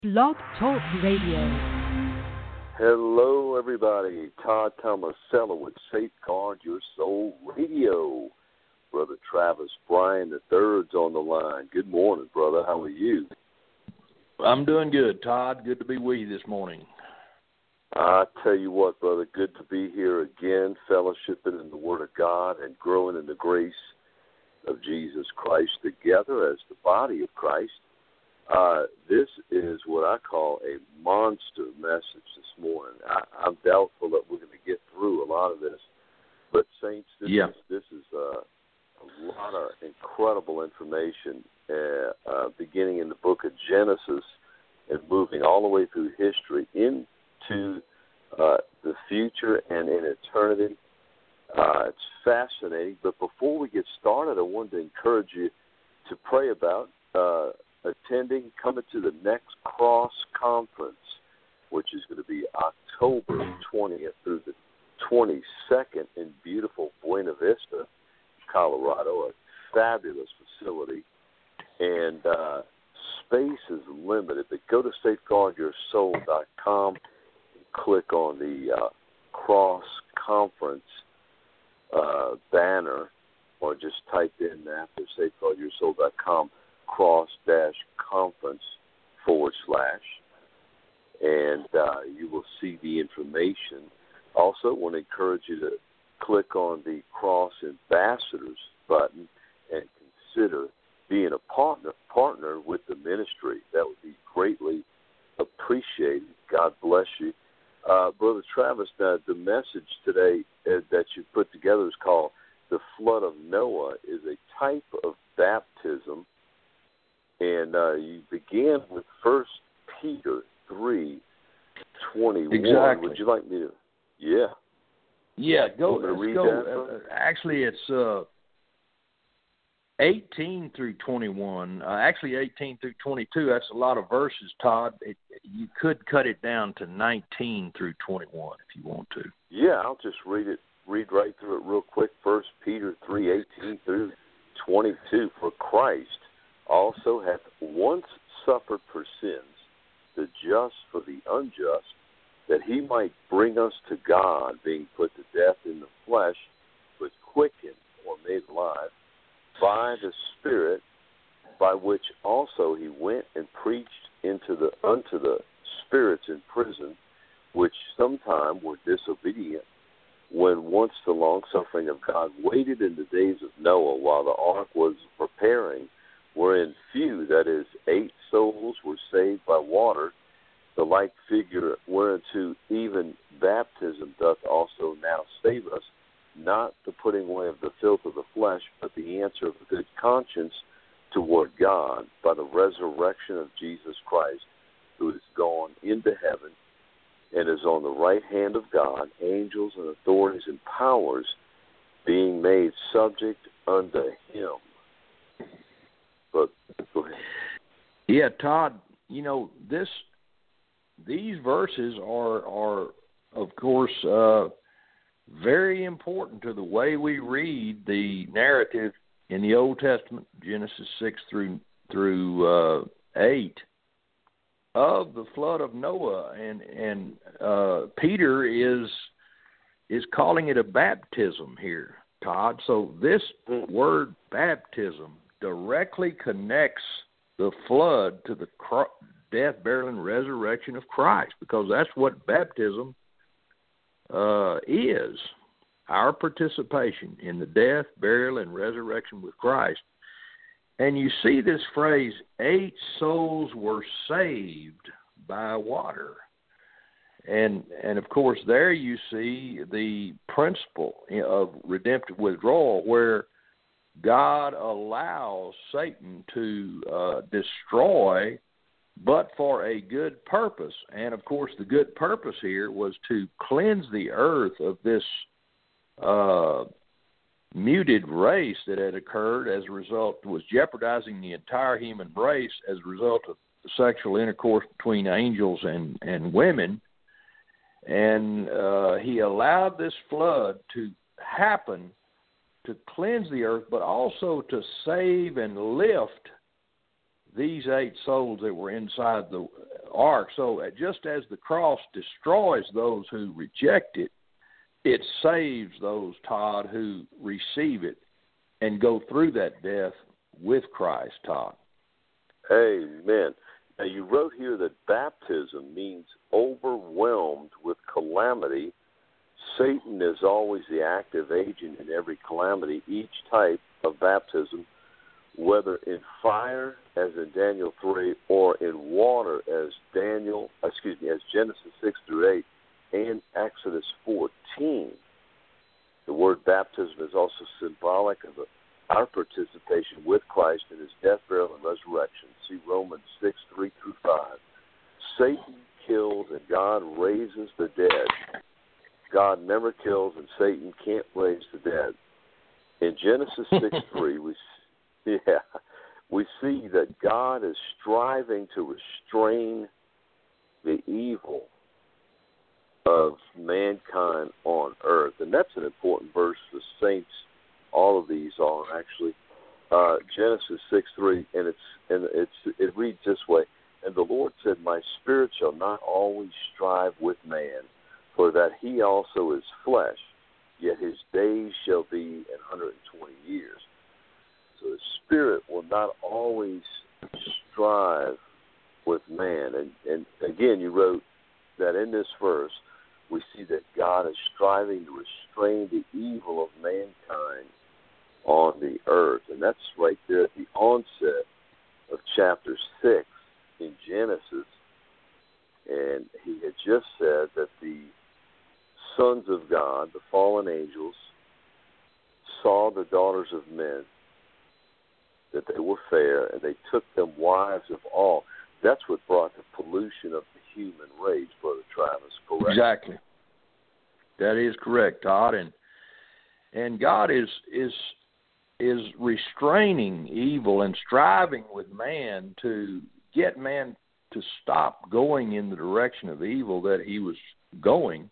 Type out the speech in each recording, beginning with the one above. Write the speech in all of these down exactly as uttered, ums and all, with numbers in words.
Blog Talk Radio. Hello, everybody. Todd Tomasello with Safeguard Your Soul Radio. Brother Travis Bryan the third's on the line. Good morning, brother. How are you? I'm doing good, Todd. Good to be with you this morning. I tell you what, brother, good to be here again, fellowshipping in the Word of God and growing in the grace of Jesus Christ together as the body of Christ. Uh, this is what I call a monster message this morning. I, I'm doubtful that we're going to get through a lot of this, but saints, this yeah. is this is uh, a lot of incredible information, uh, uh, beginning in the book of Genesis and moving all the way through history into uh, the future and in eternity. Uh, it's fascinating. But before we get started, I wanted to encourage you to pray about Uh, attending, coming to the next Cross Conference, which is going to be October twentieth through the twenty-second in beautiful Buena Vista, Colorado, a fabulous facility. And uh, space is limited, but go to safeguard your soul dot com and click on the uh, Cross Conference uh, banner, or just type in after safeguard your soul dot com cross dash conference forward slash, and uh, you will see the information. Also, want to encourage you to click on the Cross Ambassadors button and consider being a partner partner with the ministry. That would be greatly appreciated. God bless you. Uh, Brother Travis, uh, the message today uh, that you put together is called The Flood of Noah, is a type of baptism. And uh, you began with First Peter three twenty-one. Exactly. Would you like me to? Yeah. Yeah, go. Want me to Let's read go. that? Uh, actually, it's uh, eighteen through twenty-one. Uh, actually, eighteen through twenty-two. That's a lot of verses, Todd. It, you could cut it down to nineteen through twenty-one if you want to. Yeah, I'll just read it. Read right through it real quick. First Peter three eighteen through twenty-two. For Christ also hath once suffered for sins, the just for the unjust, that he might bring us to God, being put to death in the flesh, but quickened or made alive by the Spirit, by which also he went and preached into the unto the spirits in prison, which sometime were disobedient, when once the long-suffering of God waited in the days of Noah while the ark was preparing, wherein few, that is, eight souls were saved by water, the like figure whereunto even baptism doth also now save us, not the putting away of the filth of the flesh, but the answer of a good conscience toward God by the resurrection of Jesus Christ, who is gone into heaven and is on the right hand of God, angels and authorities and powers being made subject unto him. But go ahead. Yeah, Todd, you know, this these verses are, are of course, uh, very important to the way we read the narrative in the Old Testament, Genesis six through through uh, eight, of the flood of Noah, and and uh, Peter is is calling it a baptism here, Todd. So this word baptism directly connects the flood to the cro- death, burial, and resurrection of Christ, because that's what baptism uh, is, our participation in the death, burial, and resurrection with Christ. And you see this phrase, eight souls were saved by water. And, and of course, there you see the principle of redemptive withdrawal, where God allows Satan to uh, destroy, but for a good purpose. And, of course, the good purpose here was to cleanse the earth of this uh, muted race that had occurred as a result, was jeopardizing the entire human race as a result of sexual intercourse between angels and, and women. And uh, he allowed this flood to happen to cleanse the earth, but also to save and lift these eight souls that were inside the ark. So just as the cross destroys those who reject it, it saves those, Todd, who receive it and go through that death with Christ, Todd. Amen. Now, you wrote here that baptism means overwhelmed with calamity. Satan is always the active agent in every calamity. Each type of baptism, whether in fire, as in Daniel three, or in water, as Daniel, excuse me, as Genesis six through eight, and Exodus fourteen. The word baptism is also symbolic of our participation with Christ in his death, burial, and resurrection. See Romans six, three through five. Satan kills and God raises the dead. God never kills and Satan can't raise the dead. In Genesis six three, we yeah, we see that God is striving to restrain the evil of mankind on earth. And that's an important verse for saints. All of these are actually uh, Genesis six three, and it's and it's it reads this way: And the Lord said, My spirit shall not always strive with man, for that he also is flesh, yet his days shall be an hundred and twenty years. So the spirit will not always strive with man. And and again, you wrote that in this verse we see that God is striving to restrain the evil of mankind on the earth. And that's right there at the onset of chapter six in Genesis. And he had just said that the sons of God, the fallen angels, saw the daughters of men, that they were fair, and they took them wives of all. That's what brought the pollution of the human race, Brother Travis, correct? Exactly. That is correct, Todd. And and God is is is restraining evil and striving with man to get man to stop going in the direction of evil that he was going.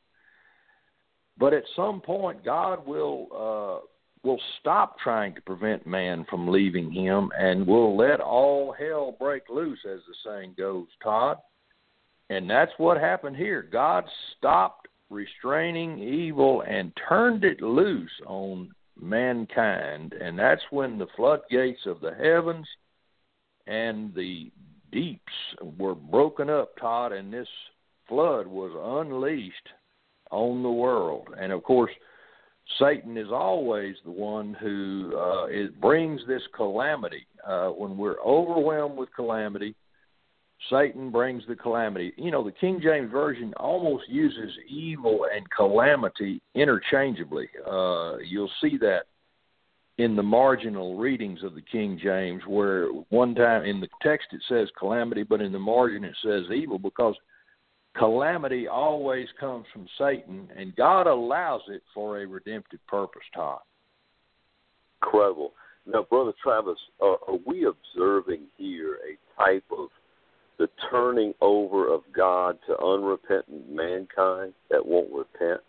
But at some point, God will uh, will stop trying to prevent man from leaving him and will let all hell break loose, as the saying goes, Todd. And that's what happened here. God stopped restraining evil and turned it loose on mankind. And that's when the floodgates of the heavens and the deeps were broken up, Todd, and this flood was unleashed on the world. And, of course, Satan is always the one who uh, it brings this calamity. Uh, when we're overwhelmed with calamity, Satan brings the calamity. You know, the King James Version almost uses evil and calamity interchangeably. Uh, you'll see that in the marginal readings of the King James, where one time in the text it says calamity, but in the margin it says evil, because calamity always comes from Satan, and God allows it for a redemptive purpose, Todd. Incredible. Now, Brother Travis, are, are we observing here a type of the turning over of God to unrepentant mankind that won't repent?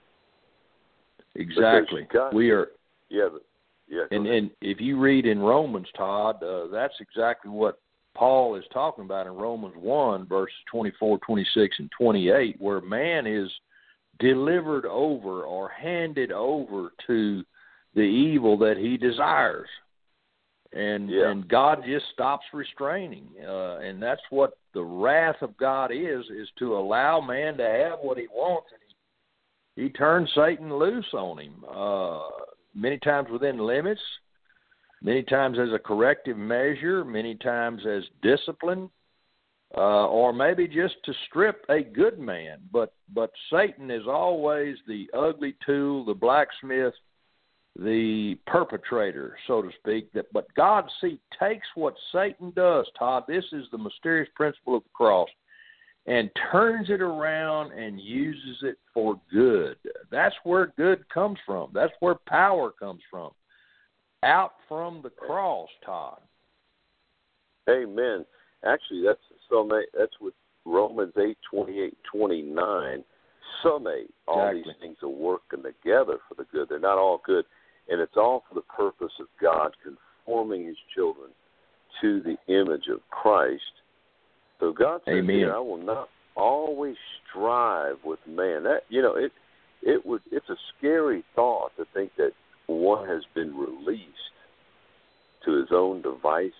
Exactly. God, we are. Yeah, but, yeah. And, and if you read in Romans, Todd, uh, that's exactly what Paul is talking about in Romans one, verses twenty-four, twenty-six, and twenty-eight, where man is delivered over or handed over to the evil that he desires. And yeah. and God just stops restraining. Uh, and that's what the wrath of God is, is to allow man to have what he wants. And he, he turns Satan loose on him, uh, many times within limits, many times as a corrective measure, many times as discipline, uh, or maybe just to strip a good man. But but Satan is always the ugly tool, the blacksmith, the perpetrator, so to speak. That but God, see, takes what Satan does, Todd. This is the mysterious principle of the cross, and turns it around and uses it for good. That's where good comes from. That's where power comes from. Out from the cross, Todd. Amen. Actually, that's some. That's what Romans eight twenty eight twenty nine. Summate all exactly. these things are working together for the good. They're not all good, and it's all for the purpose of God conforming His children to the image of Christ. So God says, Amen. here, I will not always strive with man. That you know, it it would it's a scary thought to think that one has been released to his own devices.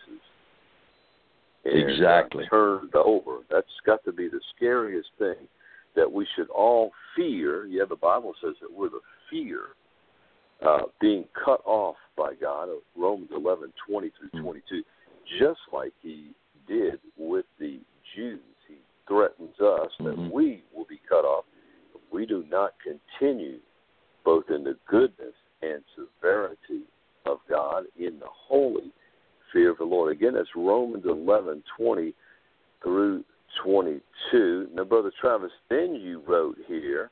And, exactly. Uh, turned over. That's got to be the scariest thing that we should all fear. Yeah, the Bible says that we're the fear uh, being cut off by God. Romans eleven twenty through twenty-two, just like He did with the Jews. He threatens us that mm-hmm. we will be cut off if we do not continue both in the goodness and severity of God in the holy fear of the Lord. Again, that's Romans eleven twenty through twenty-two. Now, Brother Travis, then you wrote here,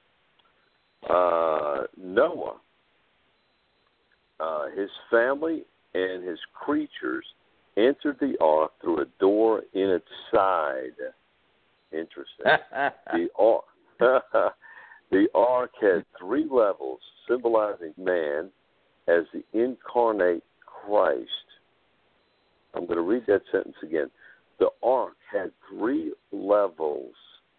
uh, Noah, uh, his family and his creatures entered the ark through a door in its side. Interesting. the, ark, the ark had three levels, symbolizing man as the incarnate Christ. I'm going to read that sentence again. The ark had three levels.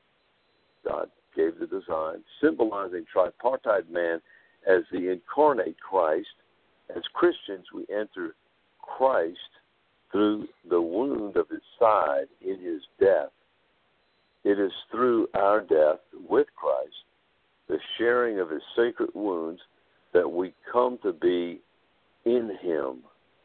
God gave the design, symbolizing tripartite man as the incarnate Christ. As Christians, we enter Christ through the wound of his side in his death. It is through our death with Christ, the sharing of his sacred wounds, that we come to be in him.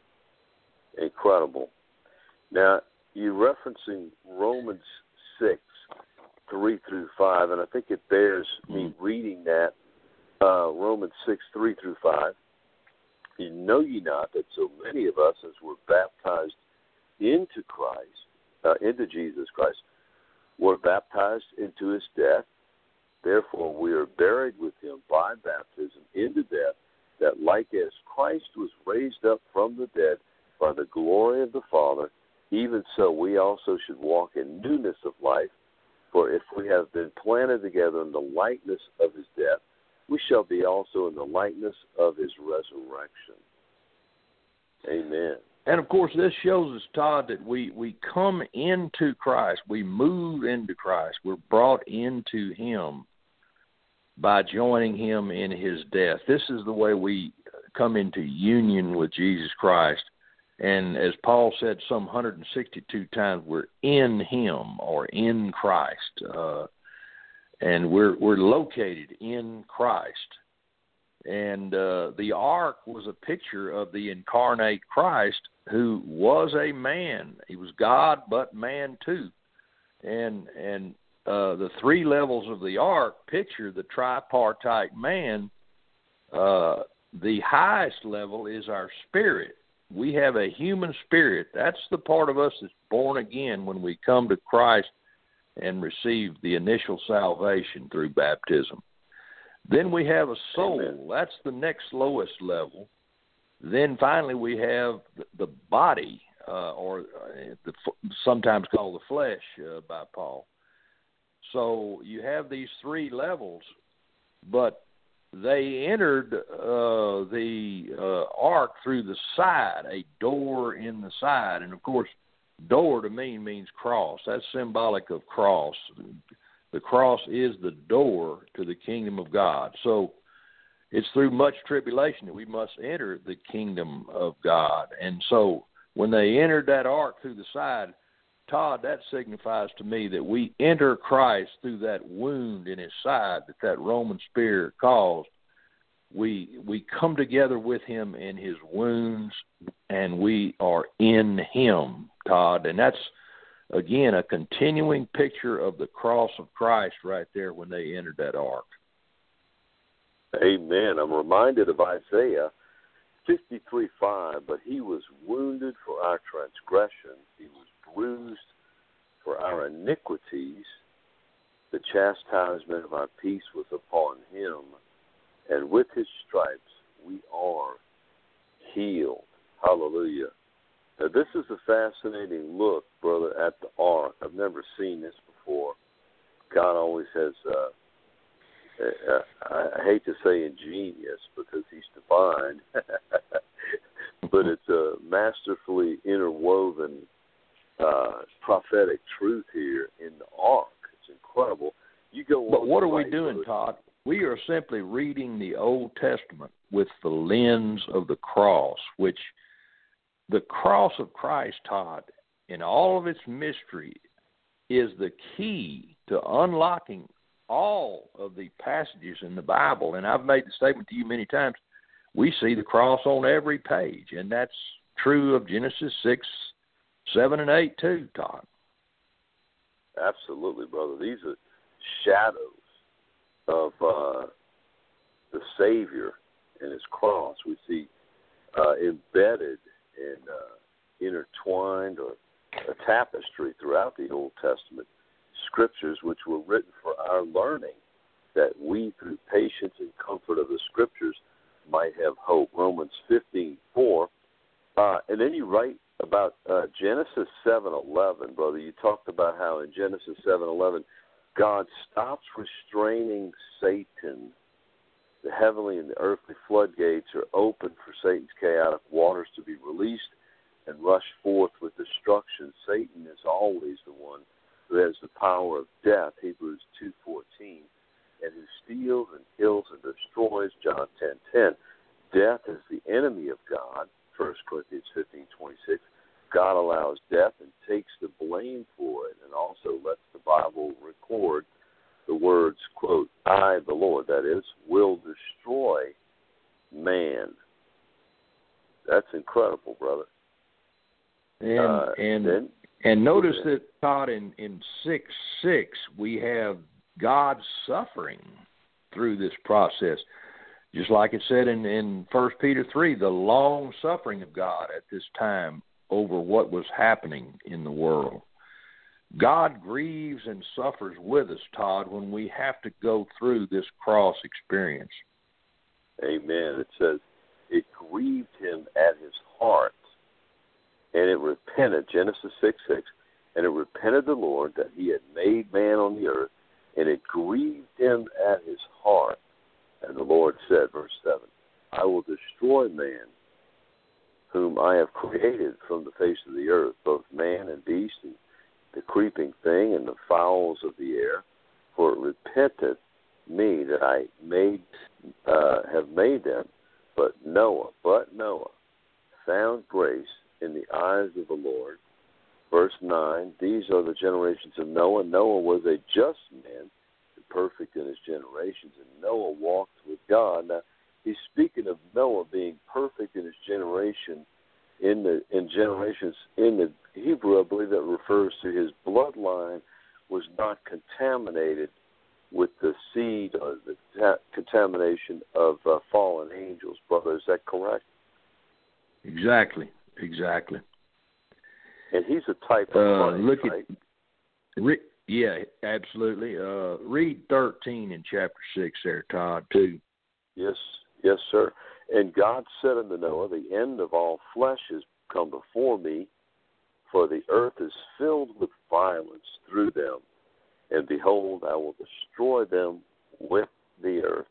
Incredible. Now, you're referencing Romans six, three through five, and I think it bears me reading that, uh, Romans six, three through five. You know ye not that so many of us, as were baptized into Christ, uh, into Jesus Christ, were baptized into his death. Therefore, we are buried with him by baptism into death, that like as Christ was raised up from the dead by the glory of the Father, even so we also should walk in newness of life. For if we have been planted together in the likeness of his death, we shall be also in the likeness of his resurrection. Amen. And, of course, this shows us, Todd, that we, we come into Christ. We move into Christ. We're brought into him by joining him in his death. This is the way we come into union with Jesus Christ. And as Paul said some one hundred sixty-two times, we're in him or in Christ. Uh, and we're we're located in Christ. And uh, the ark was a picture of the incarnate Christ, who was a man. He was God, but man too. And and uh, the three levels of the ark picture the tripartite man. Uh, the highest level is our spirit. We have a human spirit. That's the part of us that's born again when we come to Christ and receive the initial salvation through baptism. Then we have a soul. Amen. That's the next lowest level. Then finally we have the body, uh, or the, sometimes called the flesh uh, by Paul. So you have these three levels, but they entered uh, the uh, ark through the side, a door in the side. And, of course, door to me means cross. That's symbolic of cross. The cross is the door to the kingdom of God. So it's through much tribulation that we must enter the kingdom of God. And so when they entered that ark through the side, Todd, that signifies to me that we enter Christ through that wound in his side that that Roman spear caused. We we come together with him in his wounds, and we are in him, Todd. And that's, again, a continuing picture of the cross of Christ right there when they entered that ark. Amen. I'm reminded of Isaiah fifty-three five, but he was wounded for our transgressions. He was bruised for our iniquities. The chastisement of our peace was upon him, and with his stripes we are healed. Hallelujah. Now, this is a fascinating look, brother, at the ark. I've never seen this before. God always has, uh, uh, I hate to say ingenious because he's divine, but it's a masterfully interwoven uh, prophetic truth here in the ark. It's incredible. You go. But what are we right, doing, brother. Todd? We are simply reading the Old Testament with the lens of the cross, which the cross of Christ, Todd, in all of its mystery, is the key to unlocking all of the passages in the Bible. And I've made the statement to you many times, we see the cross on every page, and that's true of Genesis six, seven, and eight too, Todd. Absolutely, brother. These are shadows of uh, the Savior and his cross. We see uh, embedded and uh, intertwined or a tapestry throughout the Old Testament scriptures, which were written for our learning, that we, through patience and comfort of the scriptures, might have hope. Romans fifteen four. Uh, and then you write about uh, Genesis seven eleven, brother. You talked about how in Genesis seven eleven, God stops restraining Satan. The heavenly and the earthly floodgates are open for Satan's chaotic waters to be released and rush forth with destruction. Satan is always the one who has the power of death, Hebrews two fourteen, and who steals and kills and destroys, John ten ten. Death is the enemy of God, First Corinthians fifteen twenty-six. God allows death and takes the blame for it, and also lets the Bible record the words, quote, I, the Lord, that is, will destroy man. That's incredible, brother. And uh, and then, and notice yeah. that, Todd, in, in six six, we have God suffering through this process. Just like it said in, in First Peter three, the long suffering of God at this time over what was happening in the world. God grieves and suffers with us, Todd, when we have to go through this cross experience. Amen. It says, it grieved him at his heart, and it repented, Genesis six six, and it repented the Lord that he had made man on the earth, and it grieved him at his heart. And the Lord said, verse seven, I will destroy man, whom I have created from the face of the earth, both man and beast, and the creeping thing, and the fowls of the air, for it repenteth me that I made uh, have made them. But Noah, but Noah, found grace in the eyes of the Lord. Verse nine, these are the generations of Noah. Noah was a just man, perfect in his generations, and Noah walked with God. Now, he's speaking of Noah being perfect in his generation, in the in generations in the Hebrew, I believe that refers to his bloodline was not contaminated with the seed or the ta- contamination of uh, fallen angels. Brother, is that correct? Exactly, exactly. And he's a type of uh, Christ, look right? At, re, yeah, absolutely. Uh, read thirteen in chapter six there, Todd, too. Yes, yes, sir. And God said unto Noah, the end of all flesh is come before me, for the earth is filled with violence through them. And behold, I will destroy them with the earth.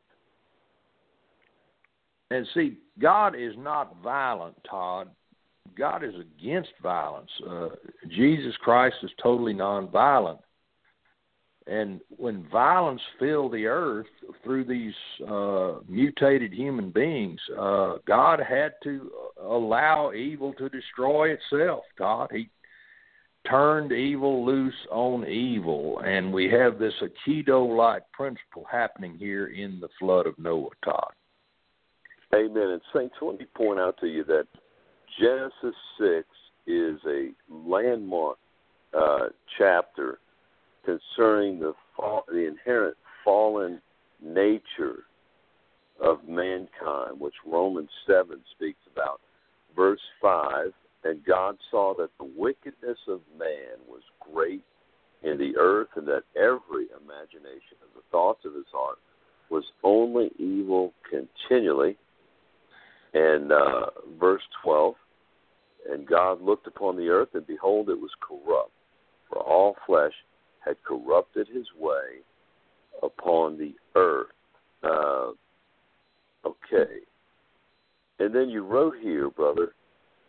And see, God is not violent, Todd. God is against violence. Uh, Jesus Christ is totally nonviolent. And when violence filled the earth through these uh, mutated human beings, uh, God had to allow evil to destroy itself, Todd. He turned evil loose on evil, and we have this Aikido-like principle happening here in the flood of Noah, Todd. Amen. And Saints, let me point out to you that Genesis six is a landmark uh, chapter concerning the fall, the inherent fallen nature of mankind, which Romans seven speaks about. Verse five, and God saw that the wickedness of man was great in the earth, and that every imagination of the thoughts of his heart was only evil continually. And uh, verse twelve, and God looked upon the earth, and behold, it was corrupt, for all flesh had corrupted his way upon the earth. Uh, okay. And then you wrote here, brother,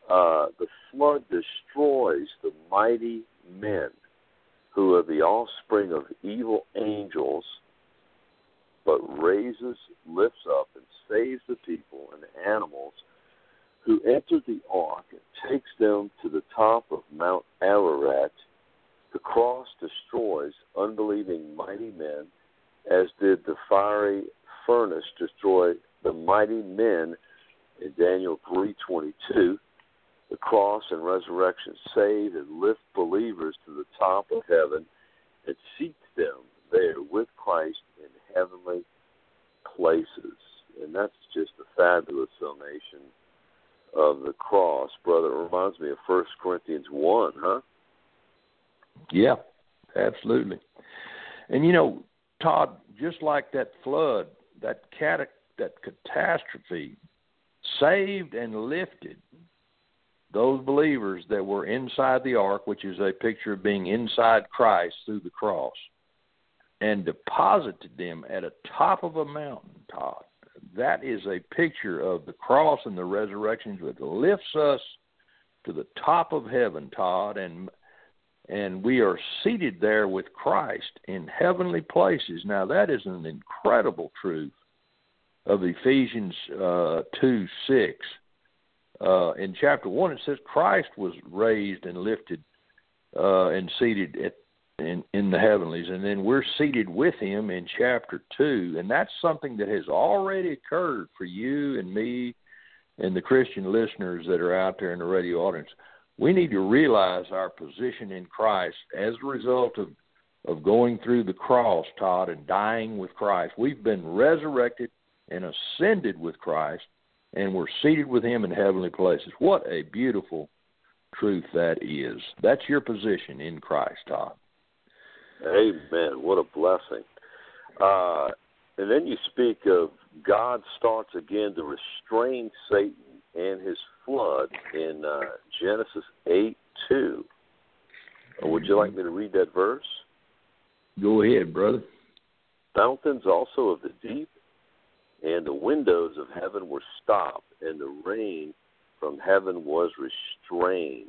uh, the flood destroys the mighty men who are the offspring of evil angels, but raises, lifts up, and saves the people and the animals who enter the ark and takes them to the top of Mount Ararat. The cross destroys unbelieving mighty men, as did the fiery furnace destroy the mighty men in Daniel three twenty-two. The cross and resurrection save and lift believers to the top of heaven and seat them there with Christ in heavenly places. And that's just a fabulous summation of the cross, brother. It reminds me of First Corinthians one, huh? Yeah, absolutely. And, you know, Todd, just like that flood, that cat- that catastrophe saved and lifted those believers that were inside the ark, which is a picture of being inside Christ through the cross, and deposited them at a top of a mountain, Todd. That is a picture of the cross and the resurrection that lifts us to the top of heaven, Todd, and and we are seated there with Christ in heavenly places. Now, that is an incredible truth of Ephesians uh, two six. Uh, in chapter one, it says Christ was raised and lifted uh, and seated at, in, in the heavenlies, and then we're seated with him in chapter two, and that's something that has already occurred for you and me and the Christian listeners that are out there in the radio audience. We need to realize our position in Christ as a result of, of going through the cross, Todd, and dying with Christ. We've been resurrected and ascended with Christ, and we're seated with him in heavenly places. What a beautiful truth that is. That's your position in Christ, Todd. Amen. What a blessing. Uh, and then you speak of God starts again to restrain Satan and his flood in uh, Genesis eight two. Uh, would you like me to read that verse? Go ahead, brother. Fountains also of the deep and the windows of heaven were stopped, and the rain from heaven was restrained.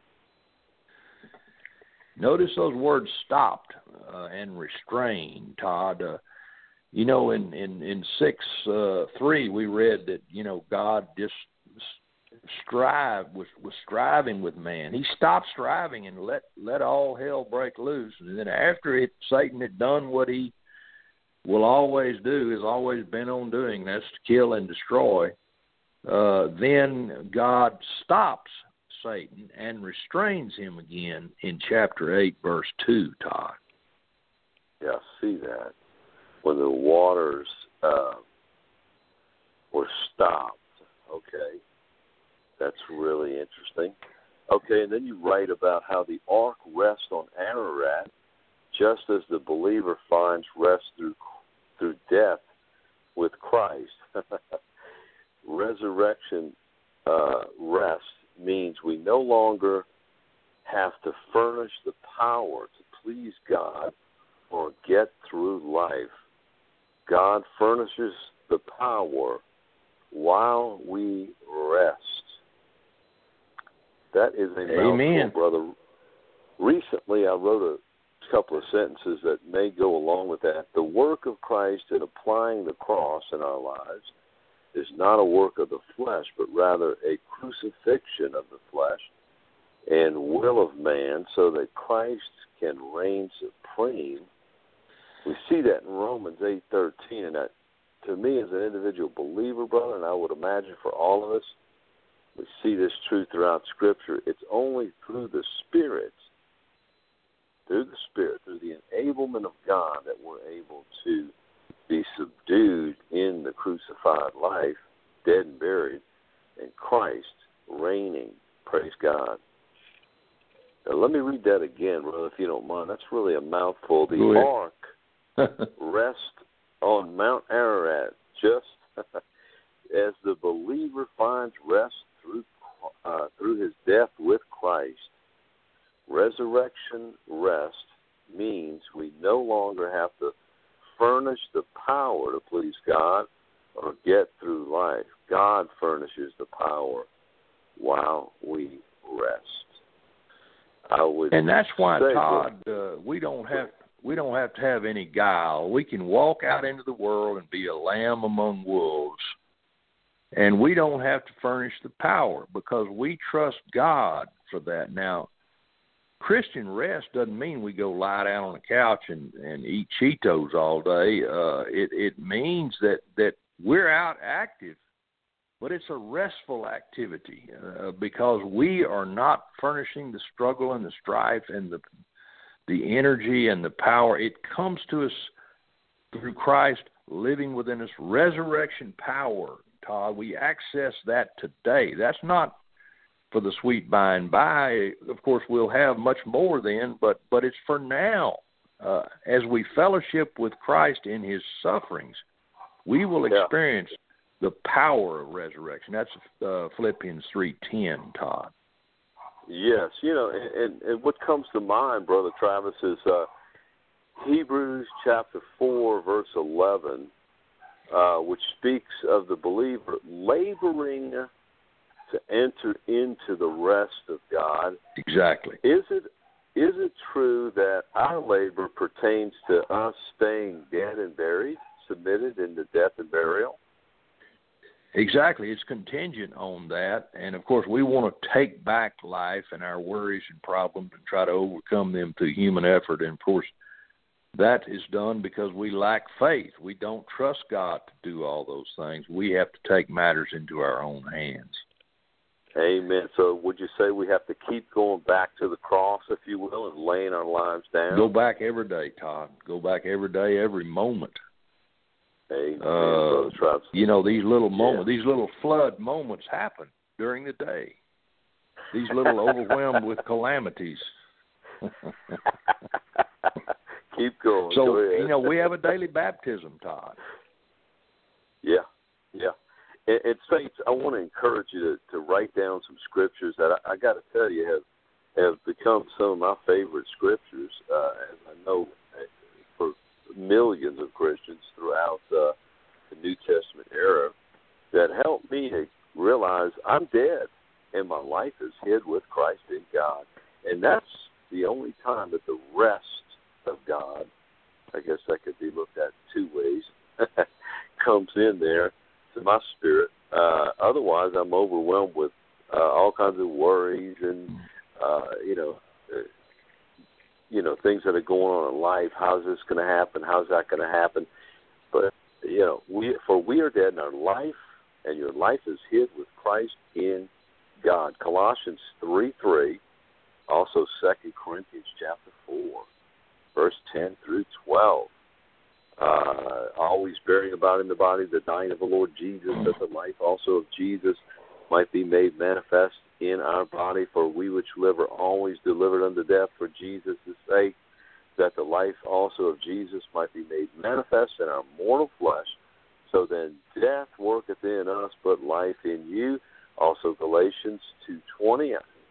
Notice those words stopped uh, and restrained, Todd. Uh, you know, in, in, in six three, uh, we read that, you know, God just strive was, was striving with man. He stopped striving and let, let all hell break loose. And then after it, Satan had done what he will always do, has always been on doing, that's to kill and destroy. Uh, then God stops Satan and restrains him again in chapter eight, verse two, Todd. Yeah, I see that. When the waters uh, were stopped. Okay. That's really interesting. Okay, and then you write about how the ark rests on Ararat, just as the believer finds rest through through death with Christ. Resurrection uh, rest means we no longer have to furnish the power to please God or get through life. God furnishes the power while we rest. That is a Amen. mouthful, brother. Recently, I wrote a couple of sentences that may go along with that. The work of Christ in applying the cross in our lives is not a work of the flesh, but rather a crucifixion of the flesh and will of man so that Christ can reign supreme. We see that in Romans eight thirteen, and that, to me as an individual believer, brother, and I would imagine for all of us, we see this truth throughout Scripture. It's only through the Spirit, through the Spirit, through the enablement of God that we're able to be subdued in the crucified life, dead and buried, and Christ reigning. Praise God. Now, let me read that again, brother, if you don't mind. That's really a mouthful. The ark rests on Mount Ararat, just as the believer finds rest through uh, through his death with Christ. Resurrection rest means we no longer have to furnish the power to please God or get through life. God furnishes the power while we rest. I would and that's why, say, Todd, uh, we don't have we don't have to have any guile. We can walk out into the world and be a lamb among wolves, and we don't have to furnish the power because we trust God for that. Now, Christian rest doesn't mean we go lie down on the couch and, and eat Cheetos all day. Uh, it, it means that, that we're out active, but it's a restful activity uh, because we are not furnishing the struggle and the strife and the the energy and the power. It comes to us through Christ living within us. Resurrection power, Todd, we access that today. That's not for the sweet by and by. Of course, we'll have much more then, but, but it's for now. Uh, as we fellowship with Christ in his sufferings, we will yeah. experience the power of resurrection. That's uh, Philippians three ten, Todd. Yes, you know, and, and what comes to mind, Brother Travis, is uh, Hebrews chapter four, verse eleven, uh, which speaks of the believer laboring to enter into the rest of God. Exactly. Is it is it true that our labor pertains to us staying dead and buried, submitted into death and burial? Exactly. It's contingent on that. And, of course, we want to take back life and our worries and problems and try to overcome them through human effort. And, of course, that is done because we lack faith. We don't trust God to do all those things. We have to take matters into our own hands. Amen. So would you say we have to keep going back to the cross, if you will, and laying our lives down? Go back every day, Todd. Go back every day, every moment. Amen, uh, you know, these little moments, yeah. these little flood moments happen during the day. These little overwhelmed with calamities. Keep going. So, Go you know, we have a daily baptism, Todd. Yeah, yeah. And, and Saints, I want to encourage you to, to write down some scriptures that I, I got to tell you have, have become some of my favorite scriptures, uh, as I know for millions of Christians throughout uh, the New Testament era, that helped me to realize I'm dead and my life is hid with Christ in God. And that's the only time that the rest of God, I guess that could be looked at two ways, comes in there to my spirit. Uh, otherwise, I'm overwhelmed with uh, all kinds of worries and, uh, you know, uh, you know, things that are going on in life. How's this going to happen? How's that going to happen? But, you know, we for we are dead in our life, and your life is hid with Christ in God. Colossians three three, also Second Corinthians chapter four, verse ten through twelve. Uh, always bearing about in the body the dying of the Lord Jesus, that the life also of Jesus might be made manifest in our body. For we which live are always delivered unto death for Jesus' sake, that the life also of Jesus might be made manifest in our mortal flesh. So then death worketh in us, but life in you. Also Galatians two twenty.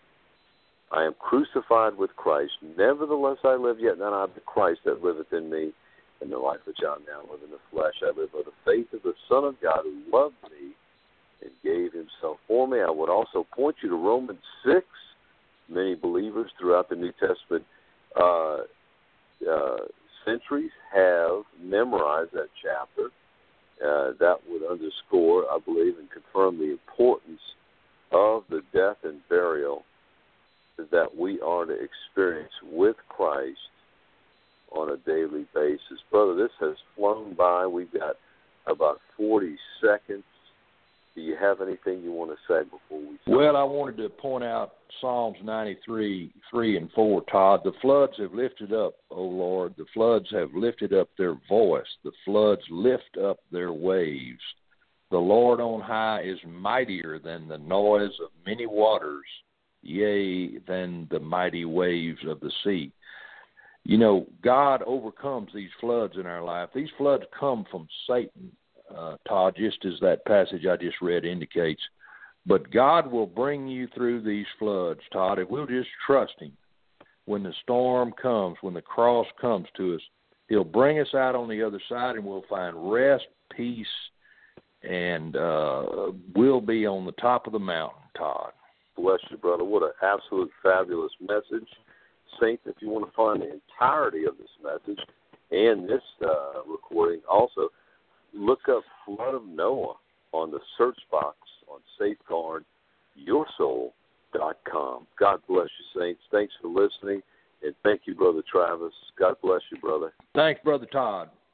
I am crucified with Christ. Nevertheless I live, yet not I, but Christ that liveth in me. In the life which I now live in the flesh, I live by the faith of the Son of God who loved me and gave himself for me. I would also point you to Romans six. Many believers throughout the New Testament uh, uh, centuries have memorized that chapter. Uh, that would underscore, I believe, and confirm the importance of the death and burial that we are to experience with Christ on a daily basis. Brother, this has flown by. We've got about forty seconds. Do you have anything you want to say before we start? Well, I wanted to point out Psalms ninety-three, three and four, Todd. The floods have lifted up, O Lord. The floods have lifted up their voice. The floods lift up their waves. The Lord on high is mightier than the noise of many waters, yea, than the mighty waves of the sea. You know, God overcomes these floods in our life. These floods come from Satan, uh, Todd, just as that passage I just read indicates. But God will bring you through these floods, Todd, if we'll just trust him. When the storm comes, when the cross comes to us, he'll bring us out on the other side, and we'll find rest, peace, and uh, we'll be on the top of the mountain, Todd. bless you, brother. What an absolute fabulous message. Saints, if you want to find the entirety of this message and this uh, recording, also look up Flood of Noah on the search box on safeguard your soul dot com. God bless you, Saints. Thanks for listening, and thank you, Brother Travis. God bless you, brother. Thanks, Brother Todd.